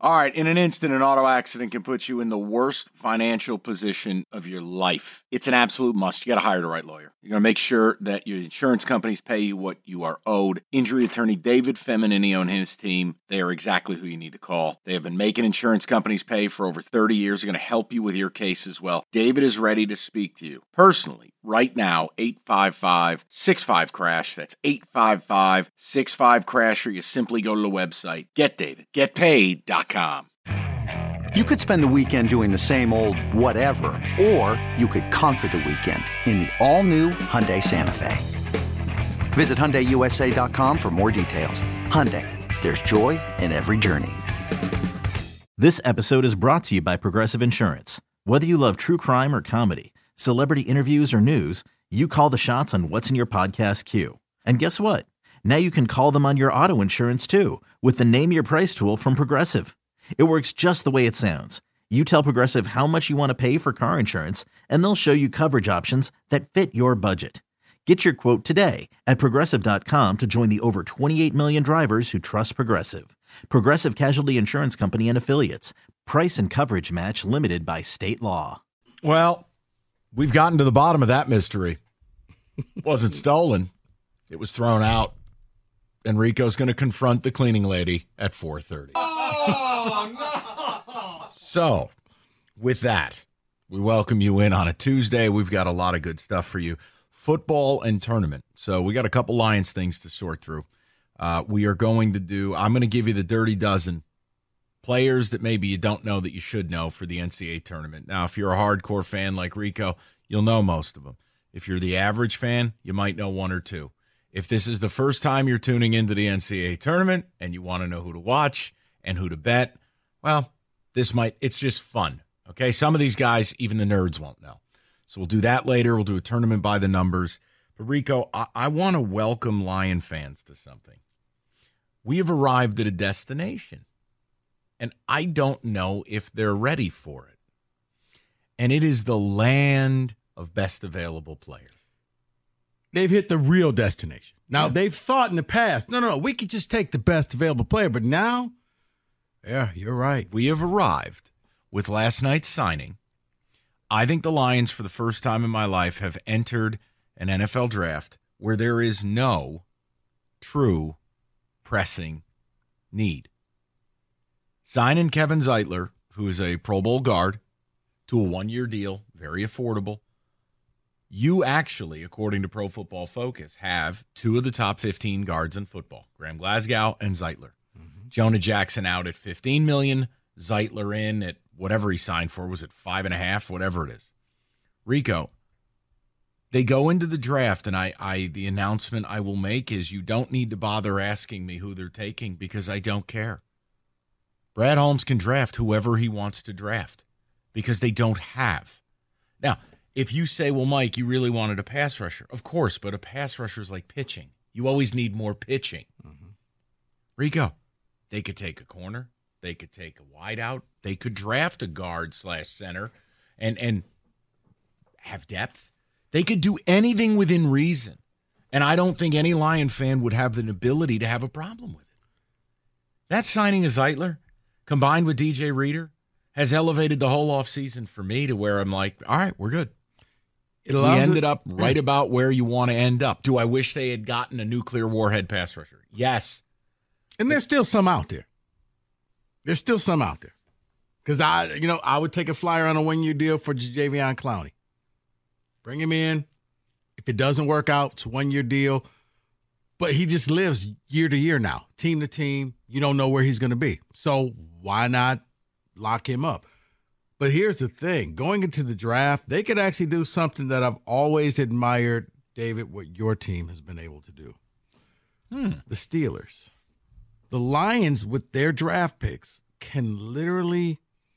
All right, in an instant, an auto accident can put you in the worst financial position of your life. It's an absolute must. You got to hire the right lawyer. You're going to make sure that your insurance companies pay you what you are owed. Injury attorney David Feminini and his team, they are exactly who you need to call. They have been making insurance companies pay for over 30 years. They're going to help you with your case as well. David is ready to speak to you personally right now. 855-65-CRASH. That's 855-65-CRASH, or you simply go to the website, getdavidgetpaid.com. You could spend the weekend doing the same old whatever, or you could conquer the weekend in the all-new Hyundai Santa Fe. Visit HyundaiUSA.com for more details. Hyundai, there's joy in every journey. This episode is brought to you by Progressive Insurance. Whether you love true crime or comedy, celebrity interviews or news, you call the shots on what's in your podcast queue. And guess what? Now you can call them on your auto insurance too, with the Name Your Price tool from Progressive. It works just the way it sounds. You tell Progressive how much you want to pay for car insurance, and they'll show you coverage options that fit your budget. Get your quote today at Progressive.com to join the over 28 million drivers who trust Progressive. Progressive Casualty Insurance Company and Affiliates. Price and coverage match limited by state law. Well, we've gotten to the bottom of that mystery. It wasn't stolen. It was thrown out. Enrico's going to confront the cleaning lady at 4:30. Oh, no! So, with that, we welcome you in on a Tuesday. We've got a lot of good stuff for you. Football and tournament. So, we got a couple Lions things to sort through. We are going to I'm going to give you the dirty dozen players that maybe you don't know that you should know for the NCAA tournament. Now, if you're a hardcore fan like Rico, you'll know most of them. If you're the average fan, you might know one or two. If this is the first time you're tuning into the NCAA tournament and you want to know who to watch and who to bet, well, it's just fun. Okay. Some of these guys, even the nerds won't know. So we'll do that later. We'll do a tournament by the numbers. But Rico, I want to welcome Lion fans to something. We have arrived at a destination, and I don't know if they're ready for it. And it is the land of best available players. They've hit the real destination. Now, They've thought in the past, no, we could just take the best available player. But now, yeah, you're right. We have arrived with last night's signing. I think the Lions, for the first time in my life, have entered an NFL draft where there is no true pressing need. Signing Kevin Zeitler, who is a Pro Bowl guard, to a one-year deal, very affordable. You actually, according to Pro Football Focus, have two of the top 15 guards in football, Graham Glasgow and Zeitler. Mm-hmm. Jonah Jackson out at $15 million, Zeitler in at whatever he signed for. Was it 5.5, whatever it is? Rico, they go into the draft, and the announcement I will make is you don't need to bother asking me who they're taking because I don't care. Brad Holmes can draft whoever he wants to draft because they don't have. Now, if you say, well, Mike, you really wanted a pass rusher. Of course, but a pass rusher is like pitching. You always need more pitching. Mm-hmm. Rico, they could take a corner. They could take a wideout. They could draft a guard/center and have depth. They could do anything within reason. And I don't think any Lion fan would have the ability to have a problem with it. That signing of Zeitler, combined with DJ Reader, has elevated the whole offseason for me to where I'm like, all right, we're good. We ended up right about where you want to end up. Do I wish they had gotten a nuclear warhead pass rusher? Yes. And there's still some out there. There's still some out there. Because I would take a flyer on a one-year deal for Jadeveon Clowney. Bring him in. If it doesn't work out, it's a one-year deal. But he just lives year to year now, team to team. You don't know where he's going to be. So why not lock him up? But here's the thing. Going into the draft, they could actually do something that I've always admired, David, what your team has been able to do. The Steelers. The Lions, with their draft picks, can literally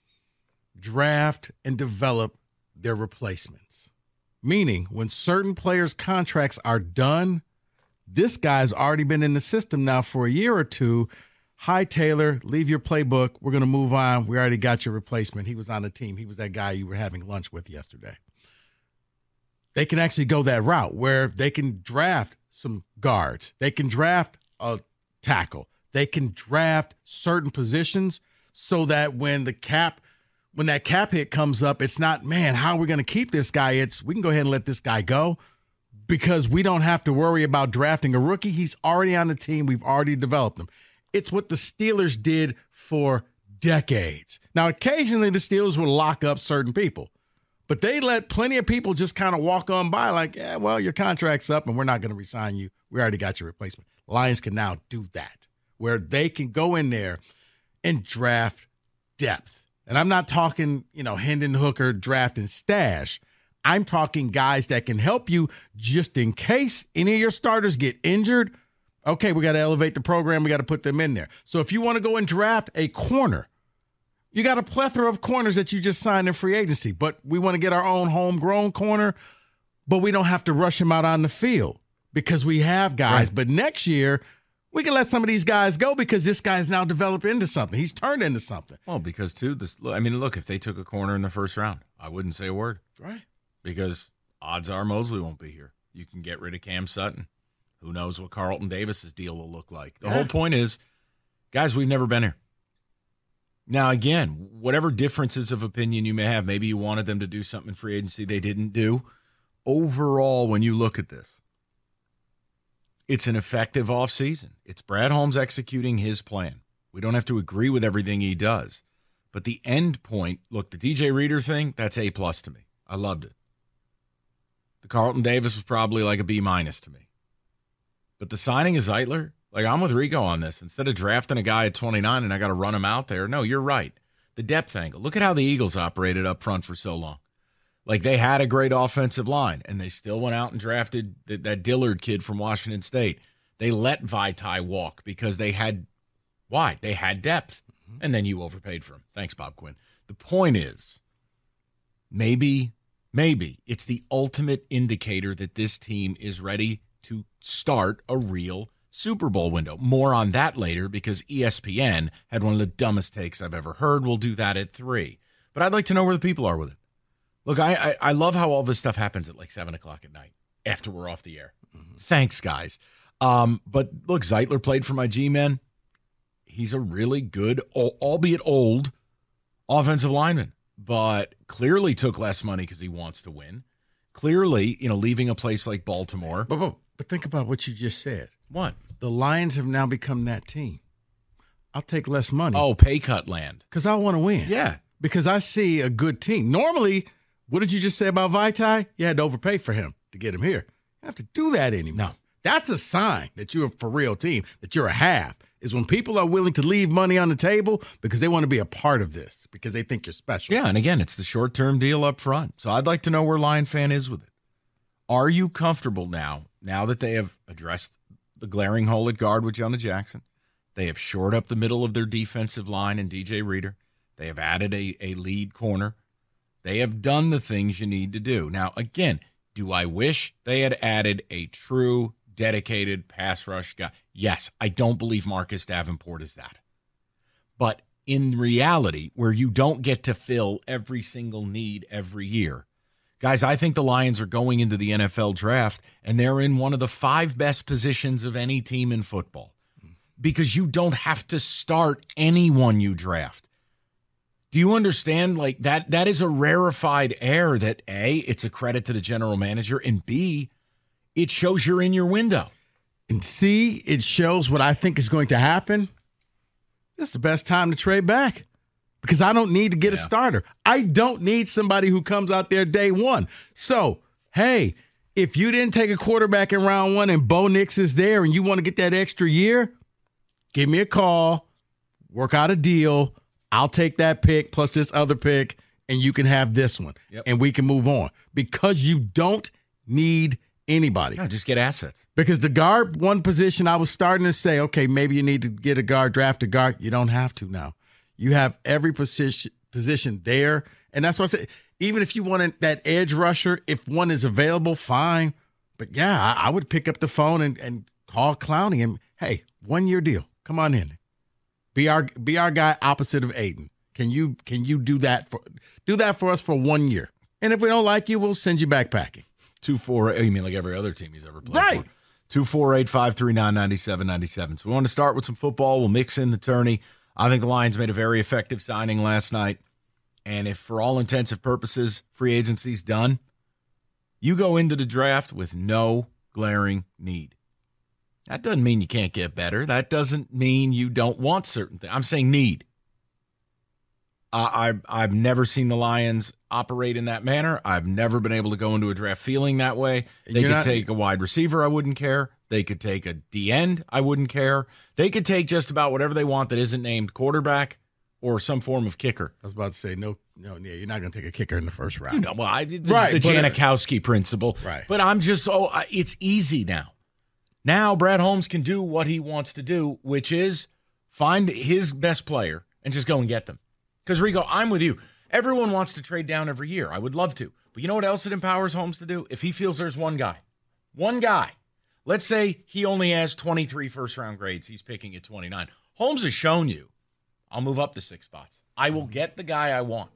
draft and develop their replacements. Meaning, when certain players' contracts are done, this guy's already been in the system now for a year or two. Hi, Taylor, leave your playbook. We're going to move on. We already got your replacement. He was on the team. He was that guy you were having lunch with yesterday. They can actually go that route where they can draft some guards. They can draft a tackle. They can draft certain positions so that when that cap hit comes up, it's not, man, how are we going to keep this guy? It's, we can go ahead and let this guy go because we don't have to worry about drafting a rookie. He's already on the team. We've already developed him. It's what the Steelers did for decades. Now, occasionally the Steelers will lock up certain people, but they let plenty of people just kind of walk on by like, yeah, well, your contract's up and we're not going to re-sign you. We already got your replacement. Lions can now do that, where they can go in there and draft depth. And I'm not talking, Hendon Hooker draft and stash. I'm talking guys that can help you just in case any of your starters get injured. Okay, we got to elevate the program. We got to put them in there. So if you want to go and draft a corner, you got a plethora of corners that you just signed in free agency, but we want to get our own homegrown corner, but we don't have to rush him out on the field because we have guys. Right. But next year, we can let some of these guys go because this guy's now developed into something. He's turned into something. Well, because, too, look, if they took a corner in the first round, I wouldn't say a word. Right. Because odds are Mosley won't be here. You can get rid of Cam Sutton. Who knows what Carlton Davis's deal will look like. The whole point is, guys, we've never been here. Now, again, whatever differences of opinion you may have, maybe you wanted them to do something in free agency they didn't do. Overall, when you look at this, it's an effective offseason. It's Brad Holmes executing his plan. We don't have to agree with everything he does. But the end point, look, the DJ Reader thing, that's A+ to me. I loved it. The Carlton Davis was probably like a B- to me. But the signing of Zeitler, like I'm with Rico on this. Instead of drafting a guy at 29 and I got to run him out there, no, you're right. The depth angle. Look at how the Eagles operated up front for so long. Like they had a great offensive line, and they still went out and drafted that Dillard kid from Washington State. They let Vaitai walk because they had – why? They had depth, and then you overpaid for him. Thanks, Bob Quinn. The point is maybe it's the ultimate indicator that this team is ready to start a real Super Bowl window. More on that later because ESPN had one of the dumbest takes I've ever heard. We'll do that at 3. But I'd like to know where the people are with it. Look, I love how all this stuff happens at like 7 o'clock at night after we're off the air. Mm-hmm. Thanks, guys. But look, Zeitler played for my G-men. He's a really good, albeit old, offensive lineman, but clearly took less money because he wants to win. Clearly, leaving a place like Baltimore. But think about what you just said. What? The Lions have now become that team. I'll take less money. Oh, pay cut land. Because I want to win. Yeah. Because I see a good team. Normally, what did you just say about Vaitai? You had to overpay for him to get him here. You don't have to do that anymore. No. That's a sign that you're a for real team, that you're a half, is when people are willing to leave money on the table because they want to be a part of this, because they think you're special. Yeah, and again, it's the short-term deal up front. So I'd like to know where Lion fan is with it. Are you comfortable now that they have addressed the glaring hole at guard with Jonah Jackson? They have shored up the middle of their defensive line in DJ Reader. They have added a lead corner. They have done the things you need to do. Now, again, do I wish they had added a true, dedicated pass rush guy? Yes, I don't believe Marcus Davenport is that. But in reality, where you don't get to fill every single need every year, guys, I think the Lions are going into the NFL draft, and they're in one of the 5 best positions of any team in football because you don't have to start anyone you draft. Do you understand? Like that is a rarefied air that A, it's a credit to the general manager, and B, it shows you're in your window. And C, it shows what I think is going to happen. This is the best time to trade back because I don't need to get a starter. I don't need somebody who comes out there day one. So, hey, if you didn't take a quarterback in round 1 and Bo Nix is there and you want to get that extra year, give me a call, work out a deal. I'll take that pick plus this other pick, and you can have this one, and we can move on because you don't need anybody. No, just get assets. Because the guard one position, I was starting to say, okay, maybe you need to get a guard, draft a guard. You don't have to now. You have every position there, and that's why I say, even if you wanted that edge rusher, if one is available, fine. But, yeah, I would pick up the phone and call Clowney and, hey, 1-year deal. Come on in. Be our guy opposite of Aiden. Can you do that for us for 1 year? And if we don't like you, we'll send you back packing. 248. You mean like every other team he's ever played right. for? 248-539-9797. So we want to start with some football. We'll mix in the tourney. I think the Lions made a very effective signing last night. And if for all intents and purposes, free agency's done, you go into the draft with no glaring need. That doesn't mean you can't get better. That doesn't mean you don't want certain things. I'm saying need. I've never seen the Lions operate in that manner. I've never been able to go into a draft feeling that way. They could take a wide receiver. I wouldn't care. They could take a D-end. I wouldn't care. They could take just about whatever they want that isn't named quarterback or some form of kicker. I was about to say, no, you're not going to take a kicker in the first round. You know, well, the Janikowski principle. Right. But I'm just, it's easy now. Now Brad Holmes can do what he wants to do, which is find his best player and just go and get them. Because, Rico, I'm with you. Everyone wants to trade down every year. I would love to. But you know what else it empowers Holmes to do? If he feels there's one guy, let's say he only has 23 first-round grades. He's picking at 29. Holmes has shown you, I'll move up to 6 spots. I will get the guy I want.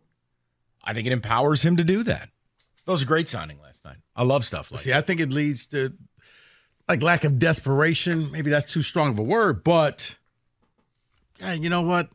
I think it empowers him to do that. That was a great signing last night. I love stuff like that. I think it leads to, like, lack of desperation. Maybe that's too strong of a word, but, yeah, you know what?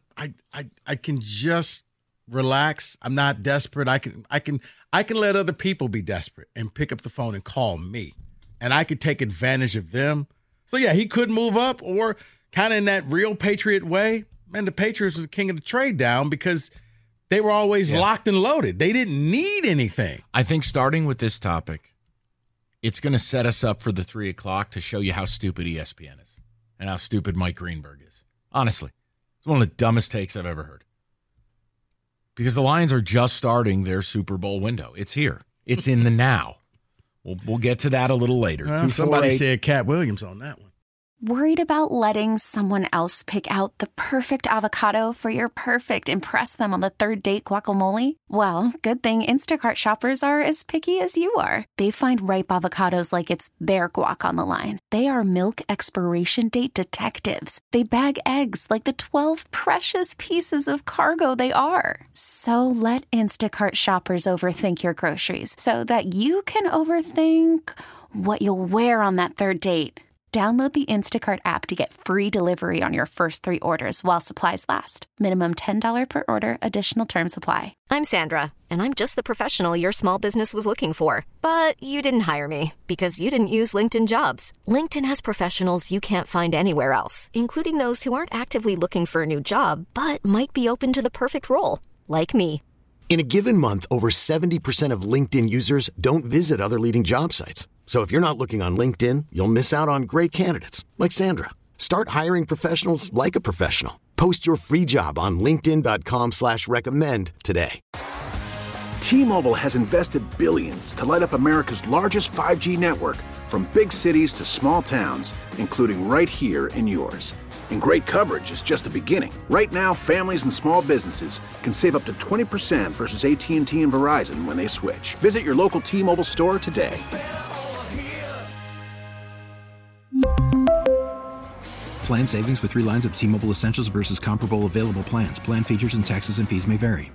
I can just relax. I'm not desperate. I can let other people be desperate and pick up the phone and call me, and I could take advantage of them. So yeah, he could move up, or kind of in that real Patriot way. Man, the Patriots was the king of the trade down because they were always locked and loaded. They didn't need anything. I think starting with this topic, it's going to set us up for the 3 o'clock to show you how stupid ESPN is and how stupid Mike Greenberg is. Honestly. It's one of the dumbest takes I've ever heard. Because the Lions are just starting their Super Bowl window. It's here. It's in the now. We'll get to that a little later. Somebody said Cat Williams on that one. Worried about letting someone else pick out the perfect avocado for your perfect impress them on the third date guacamole? Well, good thing Instacart shoppers are as picky as you are. They find ripe avocados like it's their guac on the line. They are milk expiration date detectives. They bag eggs like the 12 precious pieces of cargo they are. So let Instacart shoppers overthink your groceries so that you can overthink what you'll wear on that third date. Download the Instacart app to get free delivery on your first 3 orders while supplies last. Minimum $10 per order. Additional terms apply. I'm Sandra, and I'm just the professional your small business was looking for. But you didn't hire me because you didn't use LinkedIn Jobs. LinkedIn has professionals you can't find anywhere else, including those who aren't actively looking for a new job, but might be open to the perfect role, like me. In a given month, over 70% of LinkedIn users don't visit other leading job sites. So if you're not looking on LinkedIn, you'll miss out on great candidates like Sandra. Start hiring professionals like a professional. Post your free job on linkedin.com/recommend today. T-Mobile has invested billions to light up America's largest 5G network, from big cities to small towns, including right here in yours. And great coverage is just the beginning. Right now, families and small businesses can save up to 20% versus AT&T and Verizon when they switch. Visit your local T-Mobile store today. Plan savings with 3 lines of T-Mobile Essentials versus comparable available plans. Plan features and taxes and fees may vary.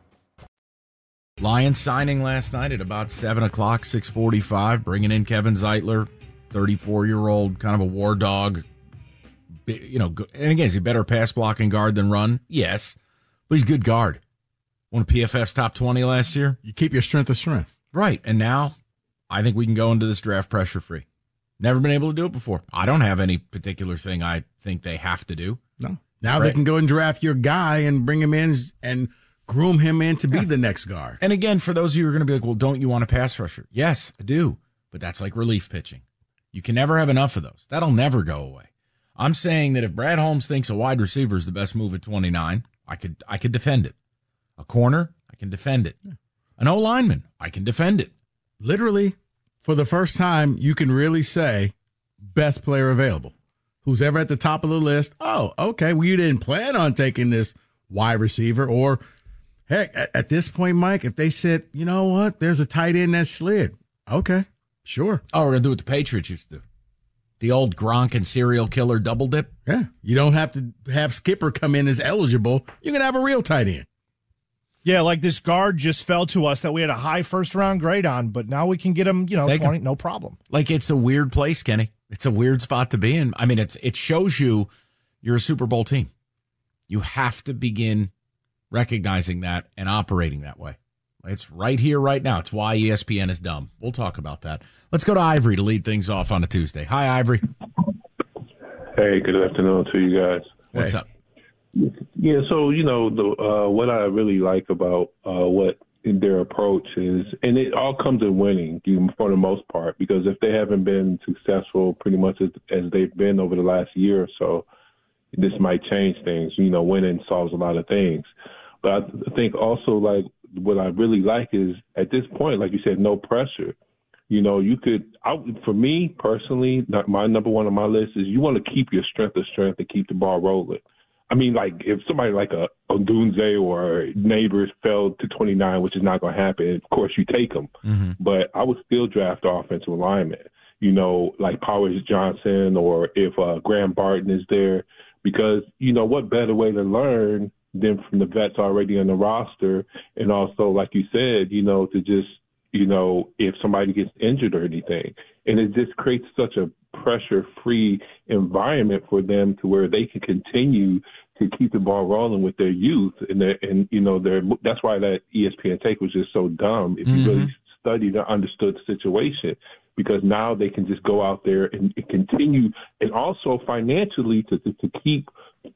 Lions signing last night at about 7 o'clock, 6:45, bringing in Kevin Zeitler, 34-year-old, kind of a war dog. You know, and again, is he better pass blocking guard than run? Yes, but he's a good guard. One of PFF's top 20 last year. You keep your strength of strength. Right, and now I think we can go into this draft pressure-free. Never been able to do it before. I don't have any particular thing I think they have to do. No. Now they can go and draft your guy and bring him in and groom him in to be the next guard. And again, for those of you who are going to be like, well, don't you want a pass rusher? Yes, I do. But that's like relief pitching. You can never have enough of those. That'll never go away. I'm saying that if Brad Holmes thinks a wide receiver is the best move at 29, I could defend it. A corner, I can defend it. An O-lineman, I can defend it. Literally, for the first time, you can really say best player available. Who's ever at the top of the list, oh, okay, well, you didn't plan on taking this wide receiver. Or, heck, at this point, Mike, if they said, you know what, there's a tight end that slid. Okay, sure. Oh, we're going to do what the Patriots used to do. The old Gronk and serial killer double dip. Yeah, you don't have to have Skipper come in as eligible. You can have a real tight end. Yeah, like this guard just fell to us that we had a high first-round grade on, but now we can get him, 20, no problem. Like, it's a weird place, Kenny. It's a weird spot to be in. I mean, it shows you're a Super Bowl team. You have to begin recognizing that and operating that way. It's right here, right now. It's why ESPN is dumb. We'll talk about that. Let's go to Ivory to lead things off on a Tuesday. Hi, Ivory. Hey, good afternoon to you guys. What's up? Yeah, so, what I really like about what their approach is, and it all comes in winning for the most part, because if they haven't been successful pretty much as they've been over the last year or so, this might change things. Winning solves a lot of things. But I think also, like, what I really like is, at this point, like you said, no pressure. For me personally, my number one on my list is you want to keep your strength and keep the ball rolling. I mean, like, if somebody like a Odunze or Neighbors fell to 29, which is not going to happen, of course you take them. Mm-hmm. But I would still draft offensive linemen, like Powers Johnson, or if Graham Barton is there, because, what better way to learn than from the vets already on the roster. And also, like you said, to just, if somebody gets injured or anything. And it just creates such a pressure-free environment for them to where they can continue to keep the ball rolling with their youth. And that's why that ESPN take was just so dumb if you really studied and understood the situation, because now they can just go out there and continue, and also financially to keep,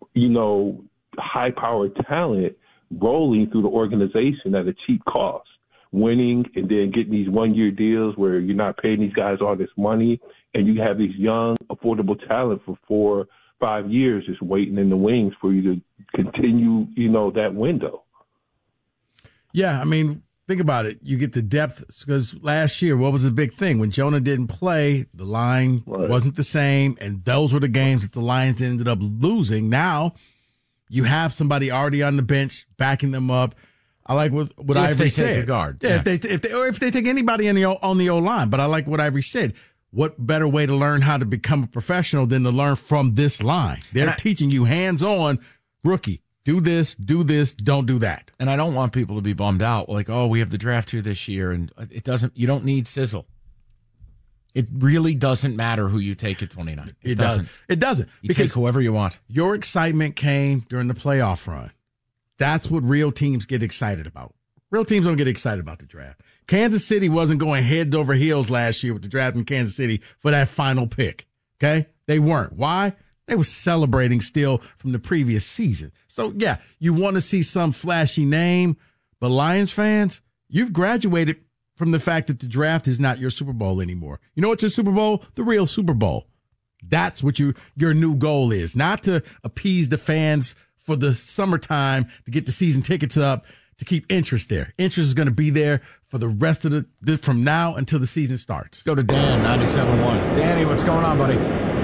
high-powered talent rolling through the organization at a cheap cost, winning and then getting these one-year deals where you're not paying these guys all this money, and you have these young, affordable talent for 4-5 years just waiting in the wings for you to continue, that window. Yeah, I mean, think about it. You get the depth, because last year, what was the big thing? When Jonah didn't play, the line wasn't the same, and those were the games that the Lions ended up losing. Now you have somebody already on the bench backing them up. I like what Ivory said. If they take a guard. Yeah. If they take anybody on the O-line. But I like what Ivory said. What better way to learn how to become a professional than to learn from this line? They're teaching you hands-on, rookie. Do this, don't do that. And I don't want people to be bummed out. Like, oh, we have the draft here this year, and you don't need sizzle. It really doesn't matter who you take at 29. It doesn't. It doesn't. You take whoever you want. Your excitement came during the playoff run. That's what real teams get excited about. Real teams don't get excited about the draft. Kansas City wasn't going heads over heels last year with the draft in Kansas City for that final pick. Okay? They weren't. Why? They were celebrating still from the previous season. So, yeah, you want to see some flashy name, but Lions fans, you've graduated from the fact that the draft is not your Super Bowl anymore. You know what's your Super Bowl? The real Super Bowl. That's what your new goal is, not to appease the fans for the summertime, to get the season tickets up, to keep interest there. Interest is going to be there for the rest of from now until the season starts. Go to Dan, 97.1. Danny, what's going on, buddy?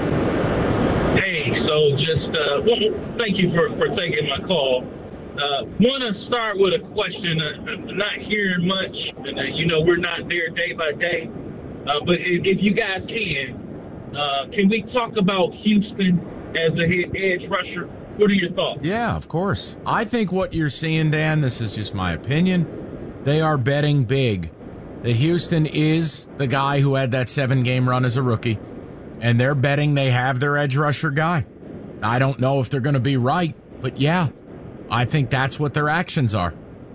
Hey, so just thank you for taking my call. Want to start with a question. I'm not hearing much, and we're not there day by day. But if you guys can we talk about Houston as a edge rusher? What are your thoughts? Yeah, of course. I think what you're seeing, Dan, this is just my opinion, they are betting big that Houston is the guy who had that 7-game run as a rookie, and they're betting they have their edge rusher guy. I don't know if they're going to be right, but yeah, I think that's what their actions are.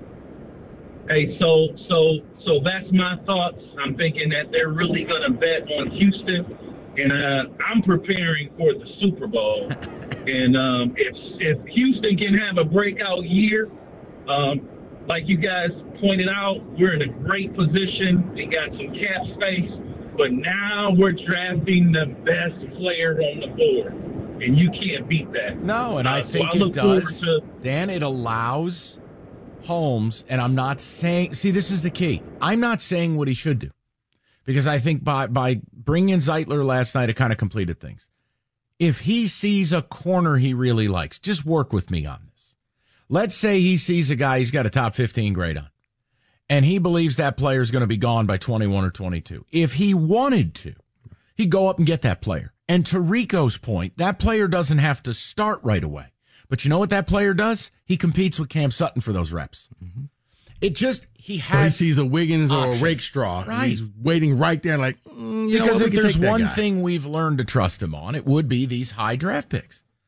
Hey, so that's my thoughts. I'm thinking that they're really going to bet on Houston, and I'm preparing for the Super Bowl. And if Houston can have a breakout year, like you guys pointed out, we're in a great position. We got some cap space, but now we're drafting the best player on the board, and you can't beat that. No, and I think it does. Dan, it allows Holmes, and I'm not saying – see, this is the key. I'm not saying what he should do, because I think by bringing in Zeitler last night, it kind of completed things. If he sees a corner he really likes, just work with me on this. Let's say he sees a guy he's got a top 15 grade on, and he believes that player is going to be gone by 21 or 22. If he wanted to, he'd go up and get that player. And to Rico's point, that player doesn't have to start right away. But you know what that player does? He competes with Cam Sutton for those reps. Mm-hmm. It just, he sees a Wiggins or a Rakestraw. Right. He's waiting right there like, because if there's one thing we've learned to trust him on, it would be these high draft picks.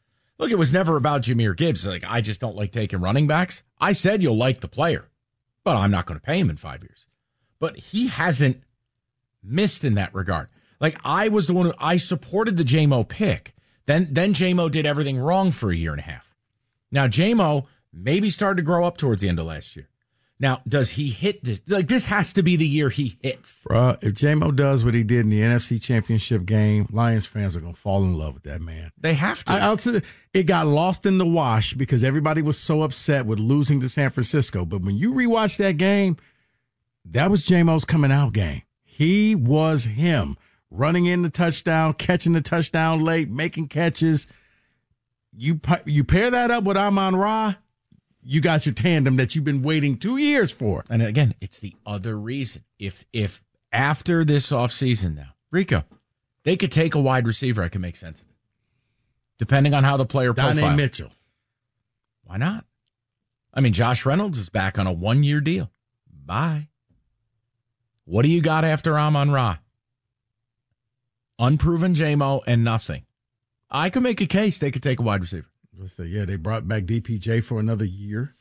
Look, it was never about Jahmyr Gibbs. Like, I just don't like taking running backs. I said you'll like the player, but I'm not going to pay him in 5 years. But he hasn't missed in that regard. Like, I was the one who I supported the J-Mo pick. Then J-Mo did everything wrong for a year and a half. Now, J-Mo maybe started to grow up towards the end of last year. Now, does he hit this? Like, this has to be the year he hits. If J-Mo does what he did in the NFC Championship game, Lions fans are going to fall in love with that man. They have to. It got lost in the wash because everybody was so upset with losing to San Francisco. But when you rewatch that game, that was J-Mo's coming out game. He was him, running in the touchdown, catching the touchdown late, making catches. You pair that up with Amon-Ra, you got your tandem that you've been waiting 2 years for. And again, it's the other reason. If after this offseason now, Rico, they could take a wide receiver, I can make sense of it. Depending on how the player profile. Donnie Mitchell. Why not? I mean, Josh Reynolds is back on a 1-year deal. Bye. What do you got after Amon-Ra? Unproven J-Mo and nothing. I could make a case they could take a wide receiver. So, yeah, they brought back DPJ for another year.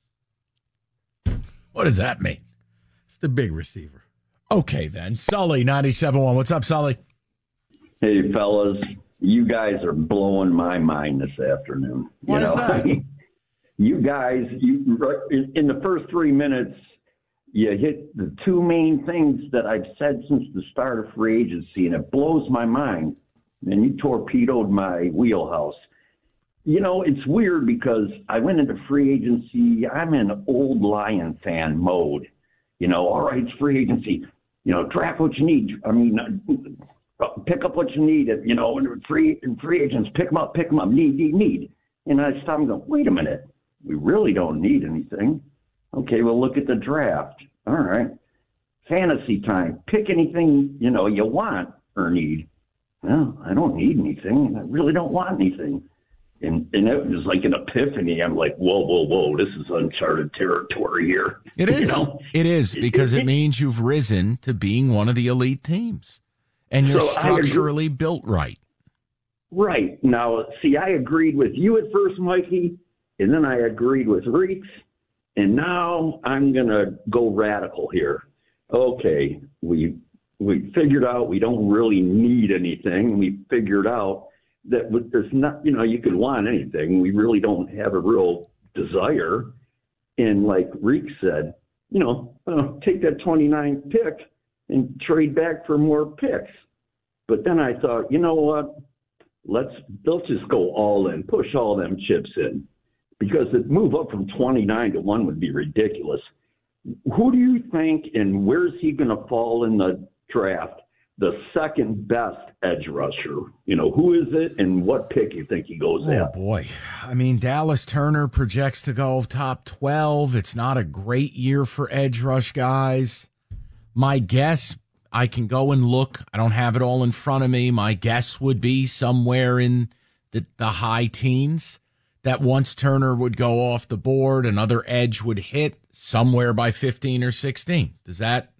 What does that mean? It's the big receiver. Okay, then. Sully, 97.1. What's up, Sully? Hey, fellas. You guys are blowing my mind this afternoon. Why is that? You guys, in the first 3 minutes, you hit the two main things that I've said since the start of free agency, and it blows my mind. And you torpedoed my wheelhouse. You know, it's weird because I went into free agency. I'm in old Lion fan mode. You know, all right, it's free agency. You know, draft what you need. I mean, pick up what you need. You know, free agents, pick them up, need. And I stopped and go, wait a minute. We really don't need anything. Okay, well, look at the draft. All right. Fantasy time. Pick anything, you know, you want or need. Well, I don't need anything. I really don't want anything. And it was like an epiphany. I'm like, whoa, this is uncharted territory here. It is. You know? It is, because it means you've risen to being one of the elite teams. And you're structurally built right. Right. Now, see, I agreed with you at first, Mikey, and then I agreed with Reeks, and now I'm going to go radical here. Okay, we figured out we don't really need anything. We figured out that there's not, you know, you could want anything. We really don't have a real desire. And like Reek said, you know, take that 29th pick and trade back for more picks. But then I thought, you know what? Let's just go all in, push all them chips in, because the move up from 29 to 1 would be ridiculous. Who do you think, and where's he going to fall in the draft? The second best edge rusher. You know, who is it and what pick you think he goes at? Oh, boy. I mean, Dallas Turner projects to go top 12. It's not a great year for edge rush guys. My guess, I can go and look. I don't have it all in front of me. My guess would be somewhere in the high teens, that once Turner would go off the board, another edge would hit somewhere by 15 or 16. Does that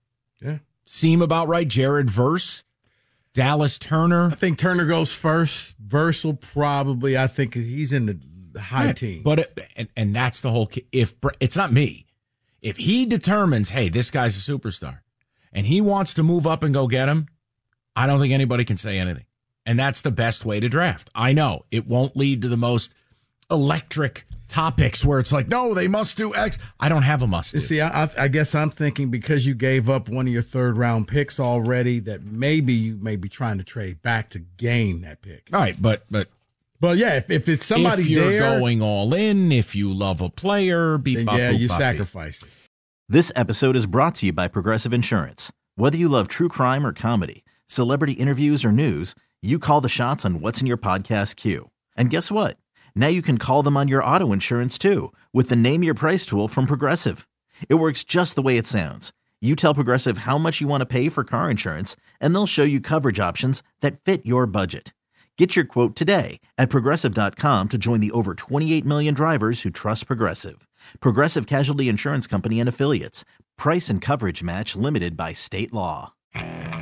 seem about right? Jared Verse, Dallas Turner. I think Turner goes first. Verse will probably, I think he's in the high teens. But and that's the whole. If it's not me, if he determines, hey, this guy's a superstar, and he wants to move up and go get him, I don't think anybody can say anything. And that's the best way to draft. I know it won't lead to the most electric topics where it's like, no, they must do X. I don't have a must do. See, I guess I'm thinking because you gave up one of your third-round picks already, that maybe you may be trying to trade back to gain that pick. All right, but yeah, if it's somebody if you're there, going all in, if you love a player, you sacrifice it. This episode is brought to you by Progressive Insurance. Whether you love true crime or comedy, celebrity interviews or news, you call the shots on what's in your podcast queue. And guess what? Now you can call them on your auto insurance too with the Name Your Price tool from Progressive. It works just the way it sounds. You tell Progressive how much you want to pay for car insurance, and they'll show you coverage options that fit your budget. Get your quote today at Progressive.com to join the over 28 million drivers who trust Progressive. Progressive Casualty Insurance Company and Affiliates. Price and coverage match limited by state law.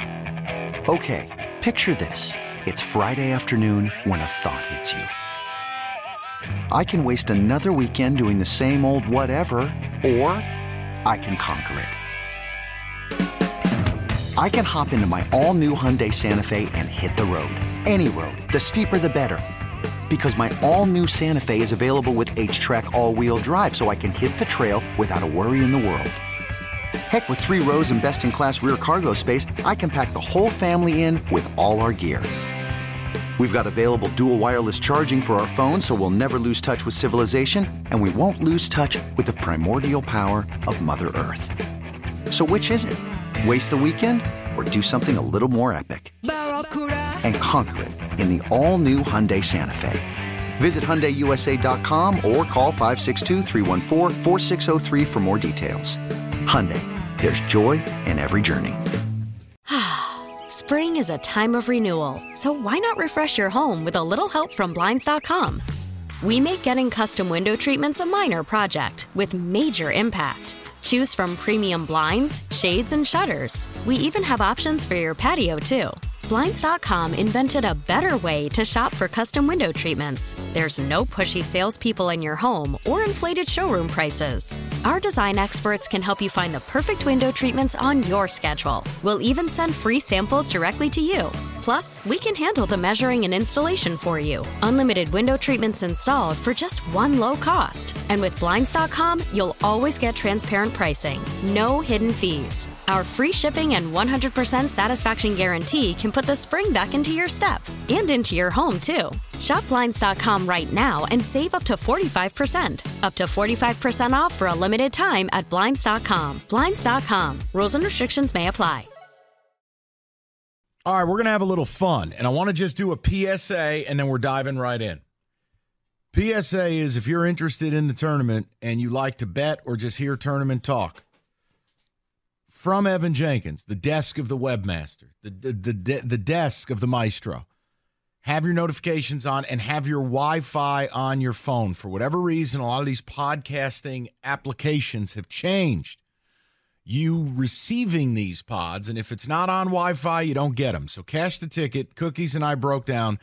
Okay, picture this. It's Friday afternoon when a thought hits you. I can waste another weekend doing the same old whatever, or I can conquer it. I can hop into my all-new Hyundai Santa Fe and hit the road. Any road. The steeper, the better. Because my all-new Santa Fe is available with H-Track all-wheel drive, so I can hit the trail without a worry in the world. Heck, with 3 rows and best-in-class rear cargo space, I can pack the whole family in with all our gear. We've got available dual wireless charging for our phones, so we'll never lose touch with civilization, and we won't lose touch with the primordial power of Mother Earth. So which is it? Waste the weekend or do something a little more epic? And conquer it in the all-new Hyundai Santa Fe. Visit HyundaiUSA.com or call 562-314-4603 for more details. Hyundai, there's joy in every journey. Spring is a time of renewal, so why not refresh your home with a little help from Blinds.com? We make getting custom window treatments a minor project with major impact. Choose from premium blinds, shades, and shutters. We even have options for your patio, too. Blinds.com invented a better way to shop for custom window treatments. There's no pushy salespeople in your home or inflated showroom prices. Our design experts can help you find the perfect window treatments on your schedule. We'll even send free samples directly to you. Plus, we can handle the measuring and installation for you. Unlimited window treatments installed for just one low cost. And with Blinds.com, you'll always get transparent pricing. No hidden fees. Our free shipping and 100% satisfaction guarantee can put the spring back into your step and into your home, too. Shop Blinds.com right now and save up to 45%. Up to 45% off for a limited time at Blinds.com. Blinds.com. Rules and restrictions may apply. All right, we're going to have a little fun, and I want to just do a PSA, and then we're diving right in. PSA is if you're interested in the tournament and you like to bet or just hear tournament talk, from Evan Jenkins, the desk of the webmaster, the desk of the maestro, have your notifications on and have your Wi-Fi on your phone. For whatever reason, a lot of these podcasting applications have changed. You receiving these pods, and if it's not on Wi-Fi, you don't get them. So cash the ticket. Cookies and I broke down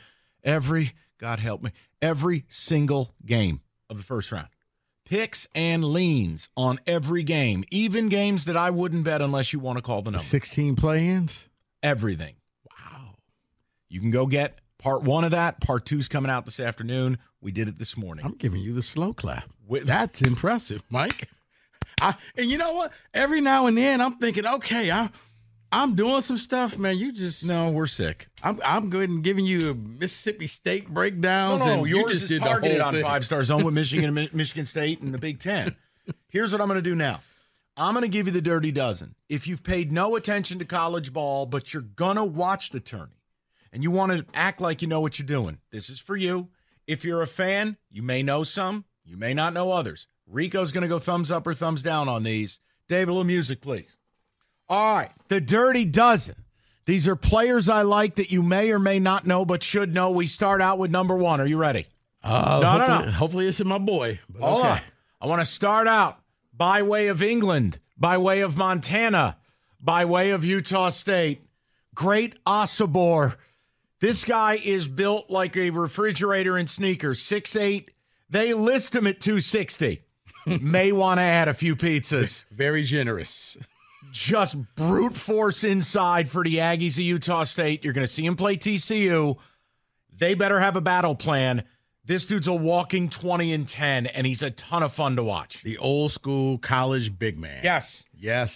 God help me, every single game of the first round. Picks and leans on every game, even games that I wouldn't bet unless you want to call the number. 16 play-ins? Everything. Wow. You can go get part 1 of that. Part 2's coming out this afternoon. We did it this morning. I'm giving you the slow clap. That's impressive, Mike. And you know what? Every now and then I'm thinking, okay, I'm doing some stuff, man. You just no, we're sick. I'm good and giving you a Mississippi State breakdowns. No, and yours just is targeted on 5-star zone with Michigan and Michigan State and the Big Ten. Here's what I'm going to do now. I'm going to give you the dirty dozen. If you've paid no attention to college ball, but you're going to watch the tourney and you want to act like you know what you're doing, this is for you. If you're a fan, you may know some, you may not know others. Rico's going to go thumbs up or thumbs down on these. Dave, a little music, please. All right, the dirty dozen. These are players I like that you may or may not know but should know. We start out with number 1. Are you ready? No. Hopefully it's my boy. Hold on. I want to start out by way of England, by way of Montana, by way of Utah State. Great Osobor. This guy is built like a refrigerator in sneakers, 6'8". They list him at 260. May want to add a few pizzas. Very generous. Just brute force inside for the Aggies of Utah State. You're going to see him play TCU. They better have a battle plan. This dude's a walking 20-10, and he's a ton of fun to watch. The old school college big man. Yes.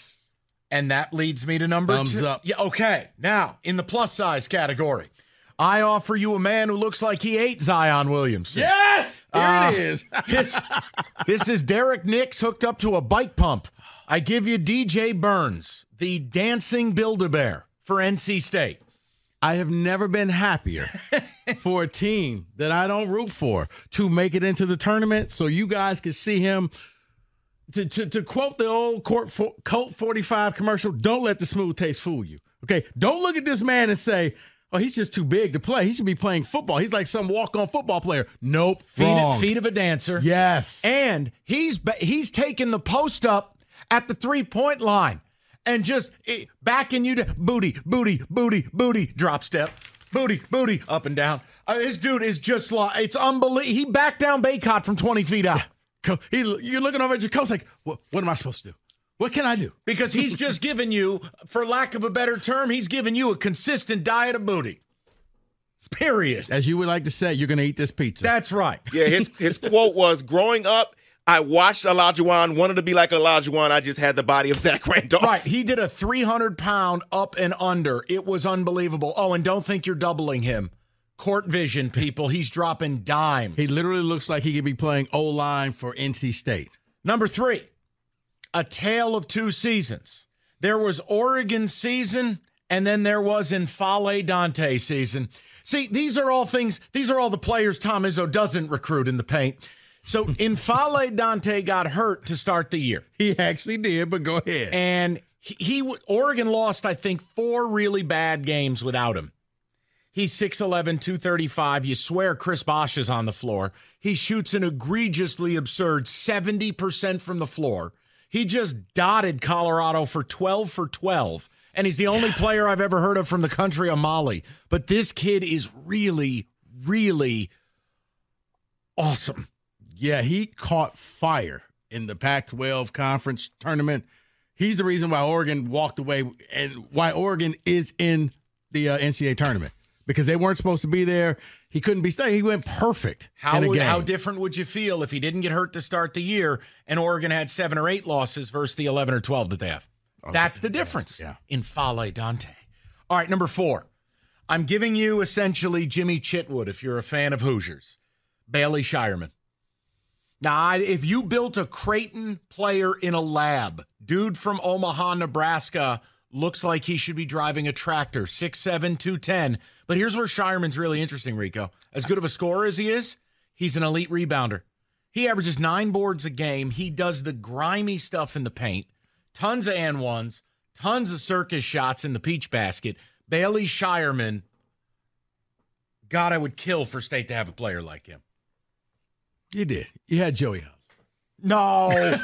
And that leads me to number 2. Thumbs up. Yeah, okay. Now, in the plus size category, I offer you a man who looks like he ate Zion Williamson. Yes! Here it is. This is Derek Nix hooked up to a bike pump. I give you DJ Burns, the dancing Build-A-Bear for NC State. I have never been happier for a team that I don't root for to make it into the tournament so you guys can see him. To quote the old Colt 45 commercial, don't let the smooth taste fool you. Okay, don't look at this man and say, oh, he's just too big to play. He should be playing football. He's like some walk-on football player. Nope, feet of a dancer. Yes. And he's taking the post up at the 3-point line and just backing you to booty, drop step, booty, up and down. This dude is just like, it's unbelievable. He backed down Baycott from 20 feet out. You're looking over at your coach like, what am I supposed to do? What can I do? Because he's just giving you, for lack of a better term, he's giving you a consistent diet of booty. Period. As you would like to say, you're going to eat this pizza. That's right. Yeah, his quote was, growing up, I watched Olajuwon, wanted to be like Olajuwon. I just had the body of Zach Randolph. Right. He did a 300-pound up and under. It was unbelievable. Oh, and don't think you're doubling him. Court vision, people. He's dropping dimes. He literally looks like he could be playing O-line for NC State. Number 3, a tale of 2 seasons. There was Oregon season, and then there was N'Faly Dante season. See, these are all the players Tom Izzo doesn't recruit in the paint. So N'Faly Dante got hurt to start the year. He actually did, but go ahead. And Oregon lost, I think, 4 really bad games without him. He's 6'11", 235. You swear Chris Bosh is on the floor. He shoots an egregiously absurd 70% from the floor. He just dotted Colorado for 12 for 12. And he's the only player I've ever heard of from the country of Mali. But this kid is really, really awesome. Yeah, he caught fire in the Pac-12 conference tournament. He's the reason why Oregon walked away and why Oregon is in the NCAA tournament. Because they weren't supposed to be there. He couldn't be staying. He went perfect. How different would you feel if he didn't get hurt to start the year and Oregon had 7 or 8 losses versus the 11 or 12 that they have? Okay. That's the difference. Yeah. N'Faly Dante. All right, number 4. I'm giving you essentially Jimmy Chitwood if you're a fan of Hoosiers. Bailey Shireman. Now, if you built a Creighton player in a lab, dude from Omaha, Nebraska, looks like he should be driving a tractor, 6'7", 210. But here's where Shireman's really interesting, Rico. As good of a scorer as he is, he's an elite rebounder. He averages 9 boards a game. He does the grimy stuff in the paint. Tons of and ones, tons of circus shots in the peach basket. Bailey Shireman, God, I would kill for State to have a player like him. You did. You had Joey House. No.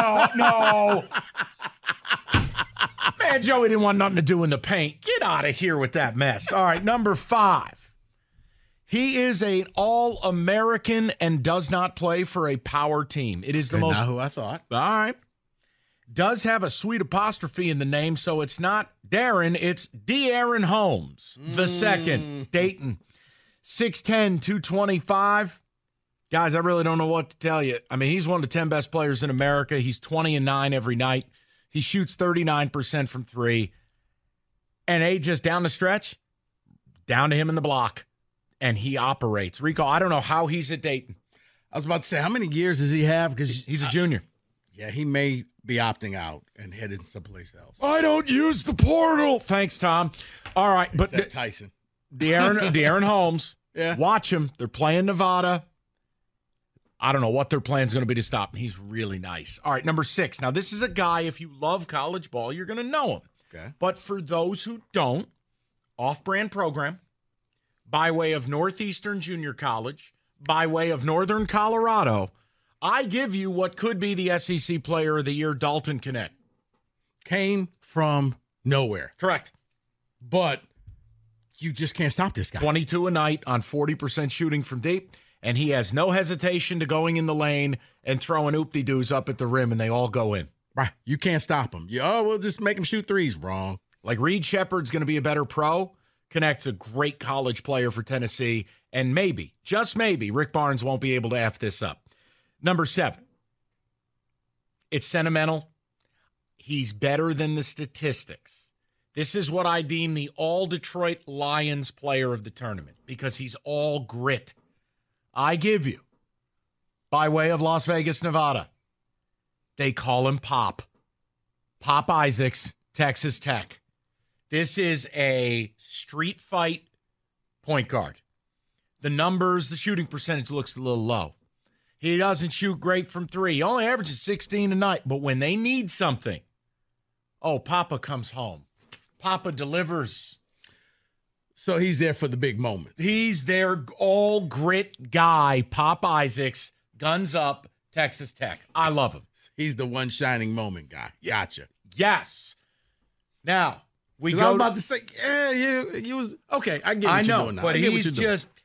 Man, Joey didn't want nothing to do in the paint. Get out of here with that mess. All right, number 5. He is an All-American and does not play for a power team. It is the most. Not who I thought. All right. Does have a sweet apostrophe in the name, so it's not Darren, it's De'Aaron Holmes, the second, Dayton. 6'10", 225. Guys, I really don't know what to tell you. I mean, he's one of the 10 best players in America. He's 20-9 every night. He shoots 39% from 3. And just down the stretch, down to him in the block. And he operates. Rico, I don't know how he's at Dayton. I was about to say, how many years does he have? Because he's a junior. Yeah, he may be opting out and heading someplace else. I don't use the portal. Thanks, Tom. All right. But Tyson. De'Aaron Holmes. Yeah. Watch him. They're playing Nevada. I don't know what their plan's going to be to stop him. He's really nice. All right, number 6. Now, this is a guy, if you love college ball, you're going to know him. Okay. But for those who don't, off-brand program, by way of Northeastern Junior College, by way of Northern Colorado, I give you what could be the SEC Player of the Year, Dalton Knecht. Came from nowhere. Correct. But you just can't stop this guy. 22 a night on 40% shooting from deep. And he has no hesitation to going in the lane and throwing oop-de-doos up at the rim, and they all go in. Right. You can't stop him. We'll just make him shoot threes. Wrong. Like Reed Shepherd's going to be a better pro. Knecht's a great college player for Tennessee. And maybe, just maybe, Rick Barnes won't be able to F this up. Number 7. It's sentimental. He's better than the statistics. This is what I deem the all-Detroit Lions player of the tournament because he's all grit. I give you, by way of Las Vegas, Nevada, they call him Pop. Pop Isaacs, Texas Tech. This is a street fight point guard. The numbers, the shooting percentage looks a little low. He doesn't shoot great from 3. He only averages 16 a night, but when they need something, Papa comes home. Papa delivers. So he's there for the big moments. He's their all-grit guy, Pop Isaacs, guns up, Texas Tech. I love him. He's the one shining moment guy. Gotcha. Yes. Now, we go. I was about to say, he was okay. I get what you're doing now. But he's just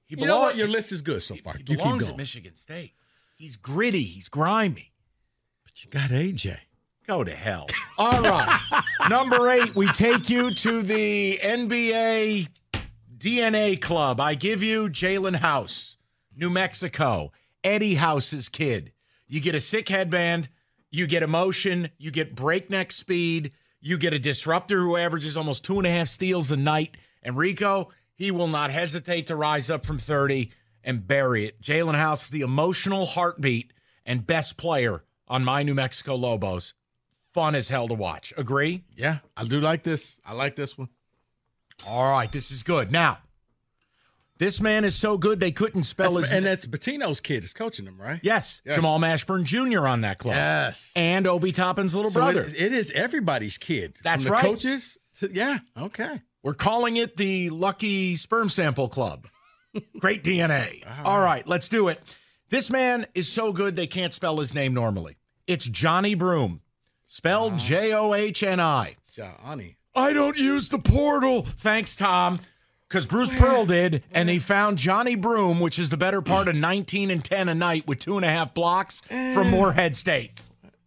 You know what? Your list is good so far. He belongs at Michigan State. He's gritty. He's grimy. But you got AJ. Go to hell. All right. Number 8, we take you to the NBA DNA Club. I give you Jalen House, New Mexico, Eddie House's kid. You get a sick headband. You get emotion. You get breakneck speed. You get a disruptor who averages almost 2.5 steals a night. And Rico, he will not hesitate to rise up from 30 and bury it. Jalen House, the emotional heartbeat and best player on my New Mexico Lobos. Fun as hell to watch. Agree? Yeah, I do like this. I like this one. All right, this is good. Now, this man is so good they couldn't spell his name. And that's Bettino's kid is coaching him, right? Yes. Jamal Mashburn Jr. on that club. Yes. And Obi Toppin's little brother. It is everybody's kid. That's From the right. Coaches. Yeah, okay. We're calling it the Lucky Sperm Sample Club. Great DNA. All right, let's do it. This man is so good they can't spell his name normally. It's Johnny Broome, spelled Johni. Johnny. I don't use the portal. Thanks, Tom. Because Bruce Pearl did, and he found Johnny Broome, which is the better part of 19 and 10 a night with 2.5 blocks from Morehead State.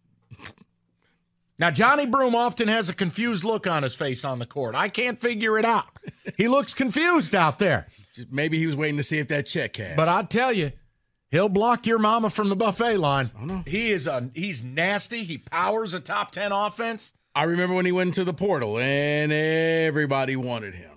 Now, Johnny Broome often has a confused look on his face on the court. I can't figure it out. He looks confused out there. Maybe he was waiting to see if that check cashed. But I'll tell you, he'll block your mama from the buffet line. Oh, no. He's nasty. He powers a top 10 offense. I remember when he went into the portal, and everybody wanted him.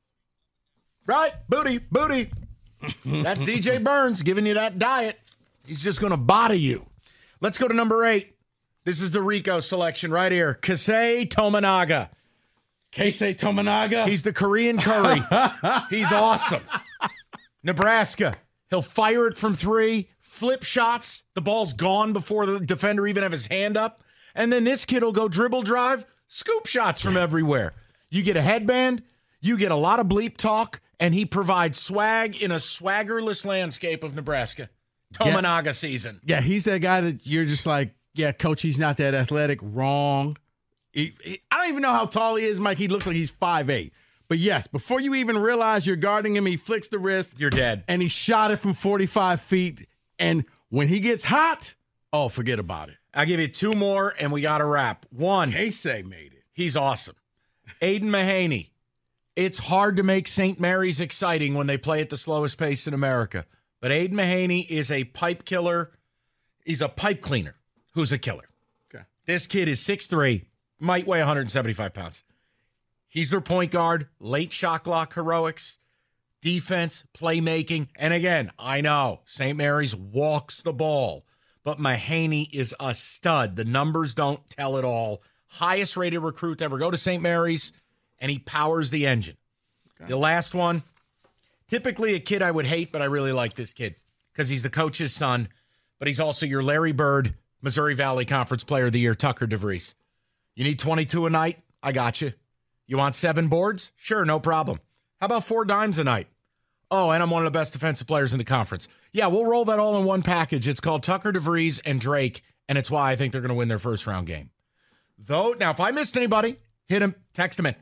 Right? Booty. That's DJ Burns giving you that diet. He's just going to body you. Let's go to number 8. This is the Rico selection right here. Keisei Tominaga. Keisei Tominaga? He's the Korean Curry. He's awesome. Nebraska. He'll fire it from 3, flip shots. The ball's gone before the defender even have his hand up. And then this kid will go dribble drive, scoop shots from everywhere. You get a headband, you get a lot of bleep talk, and he provides swag in a swaggerless landscape of Nebraska. Tominaga season. Yeah, he's that guy that you're just like, yeah, coach, he's not that athletic. Wrong. I don't even know how tall he is, Mike. He looks like he's 5'8". But yes, before you even realize you're guarding him, he flicks the wrist. You're dead. And he shot it from 45 feet. And when he gets hot, oh, forget about it. I'll give you 2 more, and we got to wrap. 1. Keisei made it. He's awesome. Aiden Mahaney. It's hard to make St. Mary's exciting when they play at the slowest pace in America. But Aiden Mahaney is a pipe killer. He's a pipe cleaner who's a killer. Okay. This kid is 6'3", might weigh 175 pounds. He's their point guard, late shot clock heroics, defense, playmaking. And again, I know St. Mary's walks the ball, but Mahaney is a stud. The numbers don't tell it all. Highest rated recruit to ever go to St. Mary's, and he powers the engine. Okay. The last one, typically a kid I would hate, but I really like this kid because he's the coach's son, but he's also your Larry Bird, Missouri Valley Conference Player of the Year, Tucker DeVries. You need 22 a night? I got you. You want 7 boards? Sure, no problem. How about 4 dimes a night? Oh, and I'm one of the best defensive players in the conference. Yeah, we'll roll that all in one package. It's called Tucker DeVries and Drake, and it's why I think they're going to win their first round game. Though, now, if I missed anybody, hit him, text him in.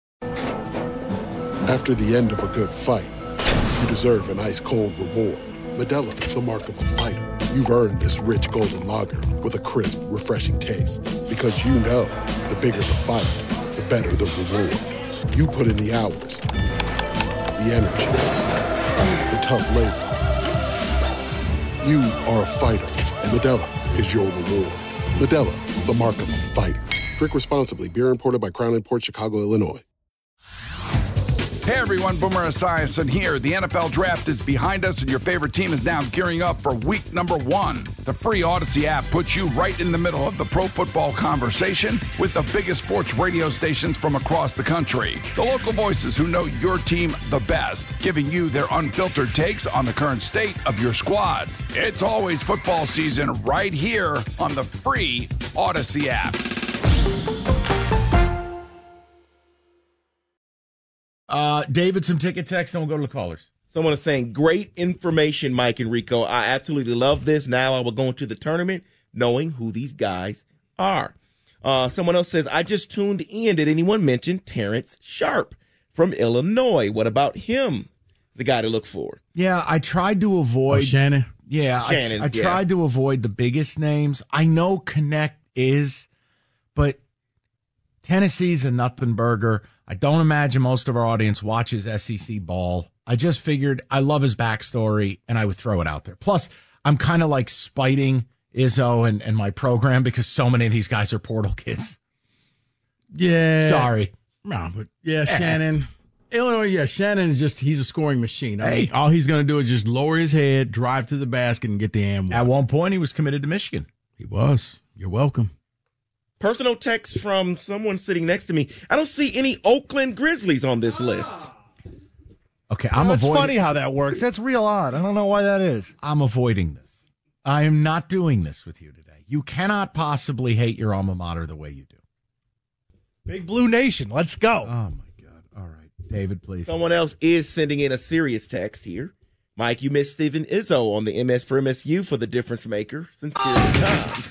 After the end of a good fight, you deserve an ice-cold reward. Modelo is the mark of a fighter. You've earned this rich golden lager with a crisp, refreshing taste. Because you know, the bigger the fight, the better the reward. You put in the hours, the energy, the tough labor. You are a fighter, and Modelo is your reward. Modelo, the mark of a fighter. Drink responsibly. Beer imported by Crown Imports, Chicago, Illinois. Hey everyone, Boomer Esiason here. The NFL Draft is behind us and your favorite team is now gearing up for week number 1. The free Odyssey app puts you right in the middle of the pro football conversation with the biggest sports radio stations from across the country. The local voices who know your team the best, giving you their unfiltered takes on the current state of your squad. It's always football season right here on the free Odyssey app. David, some ticket text, and we'll go to the callers. Someone is saying, great information, Mike and Rico. I absolutely love this. Now I will go into the tournament knowing who these guys are. Someone else says, I just tuned in. Did anyone mention Terrence Sharp from Illinois? What about him? the guy to look for. Yeah, I tried to avoid Shannon. Yeah, Shannon, I tried to avoid the biggest names. I know Connect is, but Tennessee's a nothing burger. I don't imagine most of our audience watches SEC ball. I just figured I love his backstory, and I would throw it out there. Plus, I'm kind of like spiting Izzo and my program because so many of these guys are portal kids. Yeah. Sorry. No, but Shannon. Illinois, Shannon is he's a scoring machine. I mean, all he's going to do is just lower his head, drive to the basket, and get the and one. At one point, he was committed to Michigan. He was. You're welcome. Personal text from someone sitting next to me. I don't see any Oakland Grizzlies on this list. Okay, I'm avoiding. It's funny how that works. That's real odd. I don't know why that is. I'm avoiding this. I am not doing this with you today. You cannot possibly hate your alma mater the way you do. Big Blue Nation. Let's go. Oh, my God. All right. David, please. Someone else is sending in a serious text here. Mike, you missed Steven Izzo on the MS for MSU for the difference maker. Sincerely, Tom.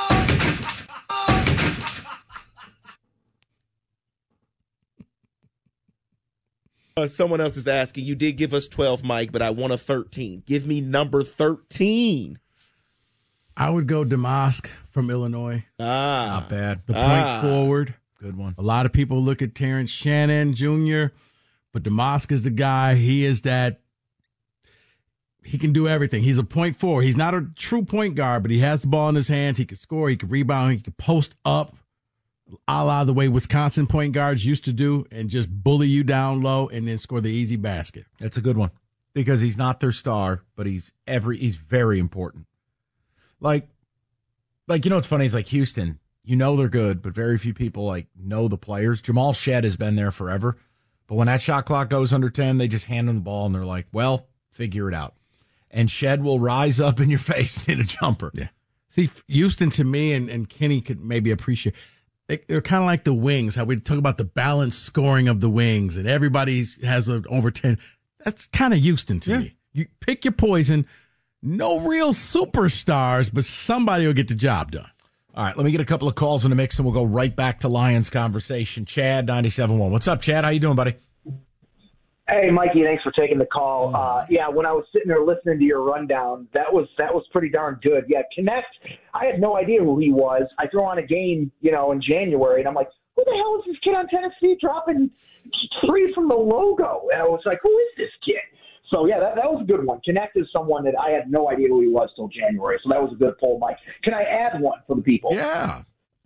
Someone else is asking, you did give us 12, Mike, but I want a 13. Give me number 13. I would go Damask from Illinois. Not bad. The point forward. Good one. A lot of people look at Terrence Shannon Jr., but Damask is the guy. He is that. He can do everything. He's a point forward. He's not a true point guard, but he has the ball in his hands. He can score. He can rebound. He can post up, a la the way Wisconsin point guards used to do, and just bully you down low and then score the easy basket. That's a good one because he's not their star, but he's very important. Like you know what's funny is like Houston, you know they're good, but very few people like know the players. Jamal Shead has been there forever, but when that shot clock goes under 10, they just hand him the ball and they're like, well, figure it out. And Shead will rise up in your face and hit a jumper. Yeah. See, Houston to me, and Kenny could maybe appreciate, they're kind of like the Wings, how we talk about the balanced scoring of the Wings, and everybody has over 10. That's kind of Houston to me. You pick your poison. No real superstars, but somebody will get the job done. All right, let me get a couple of calls in the mix, and we'll go right back to Lions conversation. Chad, 97.1. What's up, Chad? How you doing, buddy? Hey, Mikey, thanks for taking the call. When I was sitting there listening to your rundown, that was pretty darn good. Yeah, Connect, I had no idea who he was. I throw on a game, in January, and I'm like, who the hell is this kid on Tennessee dropping free from the logo? And I was like, who is this kid? So, yeah, that was a good one. Connect is someone that I had no idea who he was till January, so that was a good poll, Mike. Can I add one for the people? Yeah.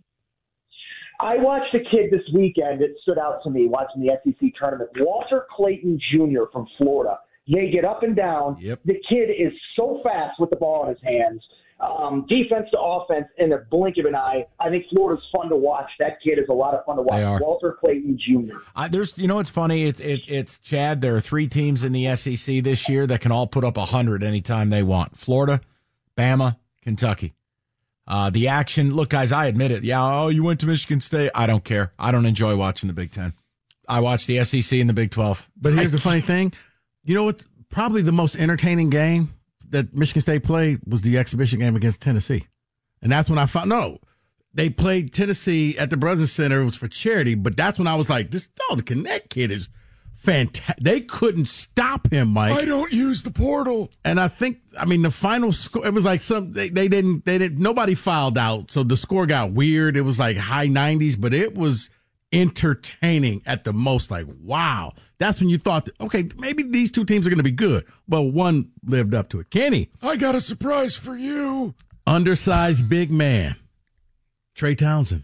I watched a kid this weekend that stood out to me watching the SEC tournament, Walter Clayton Jr. from Florida. They get up and down. Yep. The kid is so fast with the ball in his hands. Defense to offense in a blink of an eye. I think Florida's fun to watch. That kid is a lot of fun to watch. They are. Walter Clayton Jr. It's funny. It's Chad. There are 3 teams in the SEC this year that can all put up 100 anytime they want. Florida, Bama, Kentucky. The action, look, guys, I admit it. Yeah, you went to Michigan State. I don't care. I don't enjoy watching the Big Ten. I watch the SEC and the Big 12. But here's the funny thing. You know what's probably the most entertaining game that Michigan State played was the exhibition game against Tennessee. And that's when I found, they played Tennessee at the Brothers Center. It was for charity, but that's when I was like, the Connect kid is fantastic. They couldn't stop him, Mike. I don't use the portal. And I think, the final score, it was like they didn't, nobody fouled out. So the score got weird. It was like high 90s, but it was entertaining at the most. Like, wow. That's when you thought, okay, maybe these 2 teams are going to be good. Well, one lived up to it. Kenny. I got a surprise for you. Undersized big man. Trey Townsend.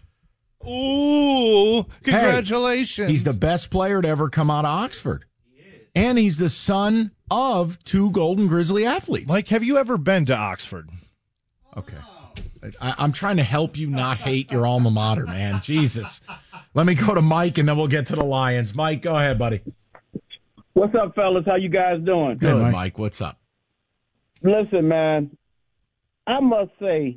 Ooh, congratulations. Hey, he's the best player to ever come out of Oxford. And he's the son of 2 Golden Grizzly athletes. Mike, have you ever been to Oxford? Okay. I'm trying to help you not hate your alma mater, man. Jesus. Let me go to Mike, and then we'll get to the Lions. Mike, go ahead, buddy. What's up, fellas? How you guys doing? Good, Mike. What's up? Listen, man, I must say,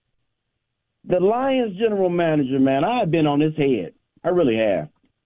the Lions general manager, man, I have been on his head. I really have.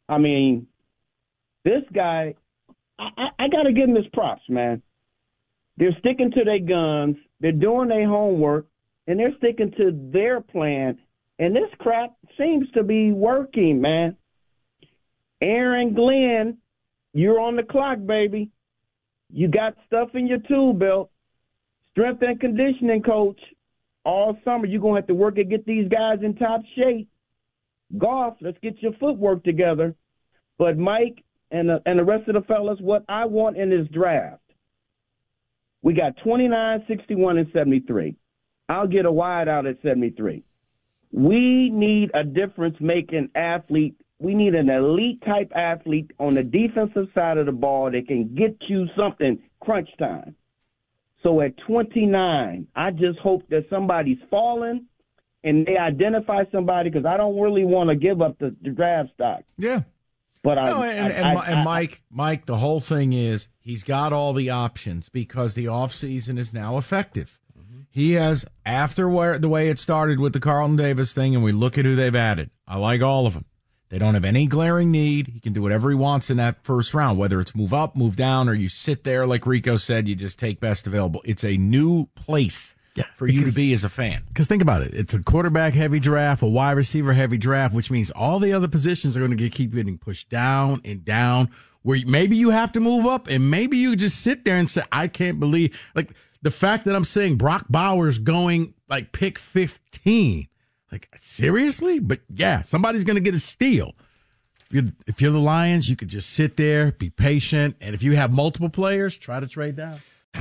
This guy, I got to give him his props, man. They're sticking to their guns. They're doing their homework, and they're sticking to their plan. And this crap seems to be working, man. Aaron Glenn, you're on the clock, baby. You got stuff in your tool belt. Strength and conditioning coach. All summer, you're going to have to work and get these guys in top shape. Golf, let's get your footwork together. But Mike and the rest of the fellas, what I want in this draft, we got 29, 61, and 73. I'll get a wide out at 73. We need a difference-making athlete. We need an elite-type athlete on the defensive side of the ball that can get you something crunch time. So at 29, I just hope that somebody's falling and they identify somebody, because I don't really want to give up the draft stock. Yeah. But Mike, the whole thing is he's got all the options because the offseason is now effective. Mm-hmm. He has, after the way it started with the Carlton Davis thing, and we look at who they've added, I like all of them. They don't have any glaring need. He can do whatever he wants in that first round, whether it's move up, move down, or you sit there, like Rico said, you just take best available. It's a new place for you to be as a fan. Because think about it. It's a quarterback-heavy draft, a wide receiver-heavy draft, which means all the other positions are going to keep getting pushed down and down, where maybe you have to move up, and maybe you just sit there and say, I can't believe, like, the fact that I'm saying Brock Bowers going, like, pick 15. Like, seriously? But, yeah, somebody's going to get a steal. If you're the Lions, you could just sit there, be patient, and if you have multiple players, try to trade down.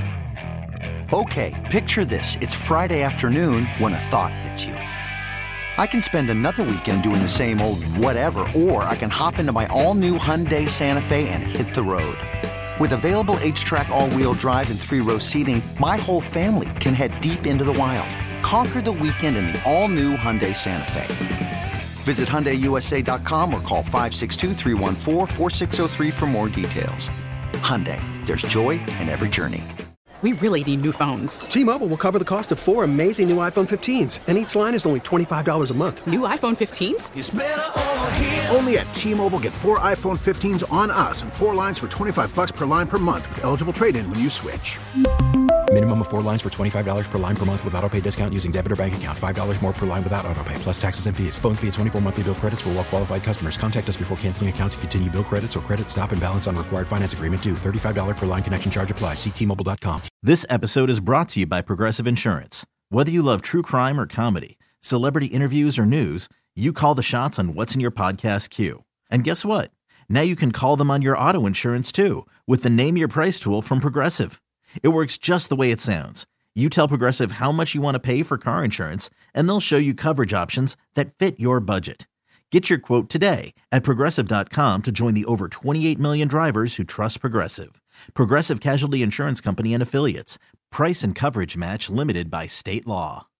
Okay, picture this. It's Friday afternoon when a thought hits you. I can spend another weekend doing the same old whatever, or I can hop into my all-new Hyundai Santa Fe and hit the road. With available H-Track all-wheel drive and 3-row seating, my whole family can head deep into the wild. Conquer the weekend in the all-new Hyundai Santa Fe. Visit HyundaiUSA.com or call 562-314-4603 for more details. Hyundai, there's joy in every journey. We really need new phones. T-Mobile will cover the cost of 4 amazing new iPhone 15s, and each line is only $25 a month. New iPhone 15s? It's better over here. Only at T-Mobile, get 4 iPhone 15s on us and 4 lines for $25 per line per month with eligible trade-in when you switch. Minimum of 4 lines for $25 per line per month with autopay discount using debit or bank account. $5 more per line without autopay, plus taxes and fees. Phone fee at 24 monthly bill credits for well-qualified customers. Contact us before canceling account to continue bill credits or credit stop and balance on required finance agreement due. $35 per line connection charge applies. See T-Mobile.com. This episode is brought to you by Progressive Insurance. Whether you love true crime or comedy, celebrity interviews or news, you call the shots on what's in your podcast queue. And guess what? Now you can call them on your auto insurance too with the Name Your Price tool from Progressive. It works just the way it sounds. You tell Progressive how much you want to pay for car insurance, and they'll show you coverage options that fit your budget. Get your quote today at Progressive.com to join the over 28 million drivers who trust Progressive. Progressive Casualty Insurance Company and Affiliates. Price and coverage match limited by state law.